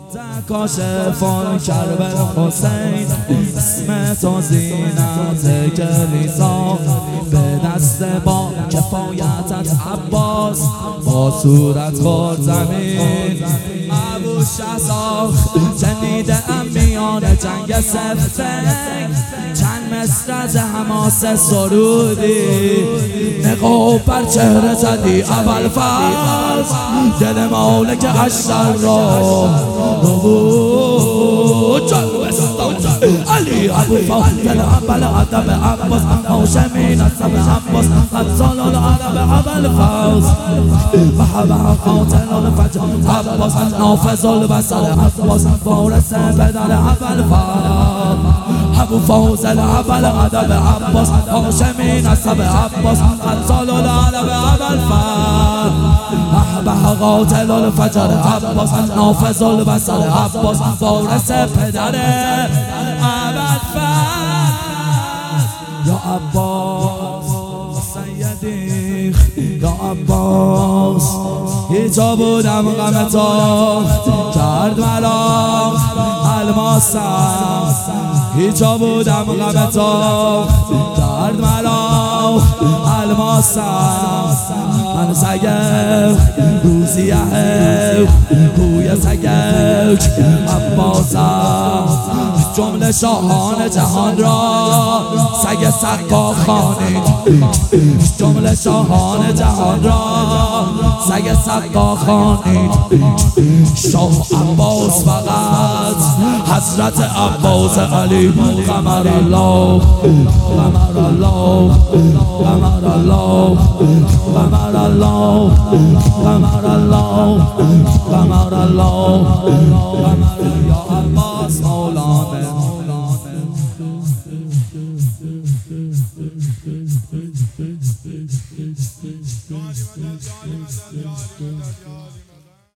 کاشفان کربل حسین، اسم تو زینت کلیسا، به دست با کفایتت عباس، با صورت خورد زمین ابو شهزاد. شنیدم میان جنگ سفتک چند مصر از حماس سرودی، نقاب بر چهره زدی ابوالفضل، دل مالک اشتر را نبود. علی ابوالفضل اول ادب عباس، هاشمی نسب عباس، غزال العرب ابوالفضل، محبا قاتل الفجر عباس، نافذ البصر عباس، وارث پدر ابوالفضل، ابوالفضل اول ادب عباس، هاشمی نسب عباس، غزال العرب ابوالفضل، محبا قاتل الفجر عباس، نافذ البصر عباس، وارث پدر ابوالفضل. یا عباس سیدی یا عباس، هیچا بودم غم تو کرد مرا الماسم، هیچا بودم غم تو کرد مرا الماسم. من سگم روزیه کوی سگک عباسم، جمله شاهان جهان را سگ سقا خوانید، جمله شاهان جهان را سگ سقا خوانید. شاه عباس فقط حضرت عباس علی، قمر الله قمر الله قمر الله قمر الله قمر الله قمر الله قمر. یا عباس مولانا God,